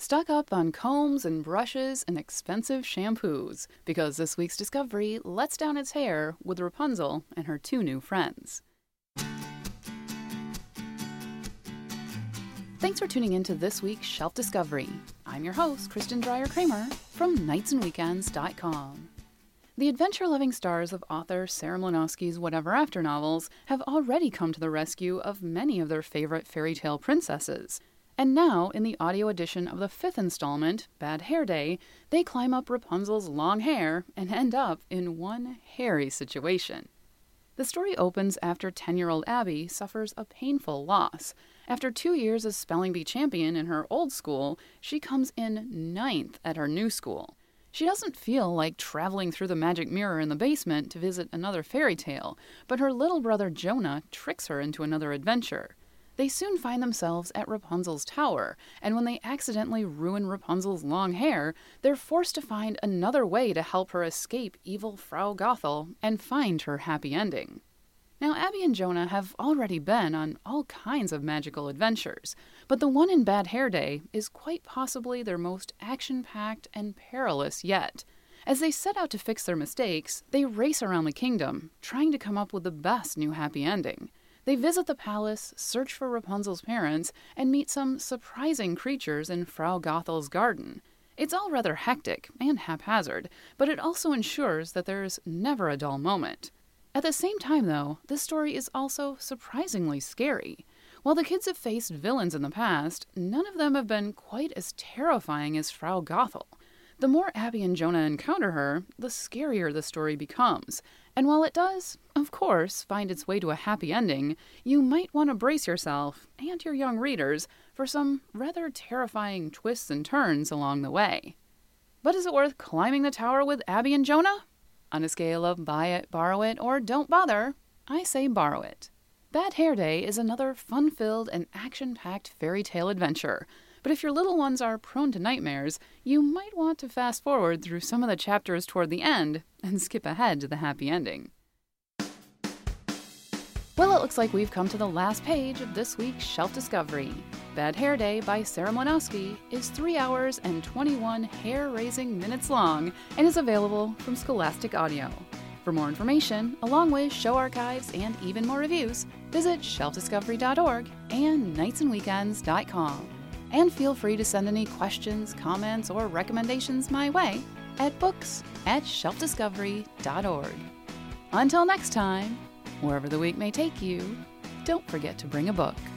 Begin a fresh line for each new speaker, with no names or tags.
Stock up on combs and brushes and expensive shampoos, because this week's discovery lets down its hair with Rapunzel and her two new friends. Thanks for tuning in to this week's Shelf Discovery. I'm your host, Kristen Dreyer-Kramer from nightsandweekends.com. The adventure-loving stars of author Sarah Mlynowski's Whatever After novels have already come to the rescue of many of their favorite fairy tale princesses. And now, in the audio edition of the 5th installment, Bad Hair Day, they climb up Rapunzel's long hair and end up in one hairy situation. The story opens after 10-year-old Abby suffers a painful loss. After 2 years as spelling bee champion in her old school, she comes in 9th at her new school. She doesn't feel like traveling through the magic mirror in the basement to visit another fairy tale, but her little brother Jonah tricks her into another adventure. They soon find themselves at Rapunzel's tower, and when they accidentally ruin Rapunzel's long hair, they're forced to find another way to help her escape evil Frau Gothel and find her happy ending. Now, Abby and Jonah have already been on all kinds of magical adventures, but the one in Bad Hair Day is quite possibly their most action-packed and perilous yet. As they set out to fix their mistakes, they race around the kingdom, trying to come up with the best new happy ending. They visit the palace, search for Rapunzel's parents, and meet some surprising creatures in Frau Gothel's garden. It's all rather hectic and haphazard, but it also ensures that there's never a dull moment. At the same time, though, this story is also surprisingly scary. While the kids have faced villains in the past, none of them have been quite as terrifying as Frau Gothel. The more Abby and Jonah encounter her, the scarier the story becomes. And while it does, of course, find its way to a happy ending, you might want to brace yourself, and your young readers, for some rather terrifying twists and turns along the way. But is it worth climbing the tower with Abby and Jonah? On a scale of buy it, borrow it, or don't bother, I say borrow it. Bad Hair Day is another fun-filled and action-packed fairy tale adventure. But if your little ones are prone to nightmares, you might want to fast forward through some of the chapters toward the end and skip ahead to the happy ending. Well, it looks like we've come to the last page of this week's Shelf Discovery. Bad Hair Day by Sarah Mlynowski is 3 hours and 21 hair-raising minutes long and is available from Scholastic Audio. For more information, along with show archives and even more reviews, visit shelfdiscovery.org and nightsandweekends.com. And feel free to send any questions, comments, or recommendations my way at books@shelfdiscovery.org. Until next time, wherever the week may take you, don't forget to bring a book.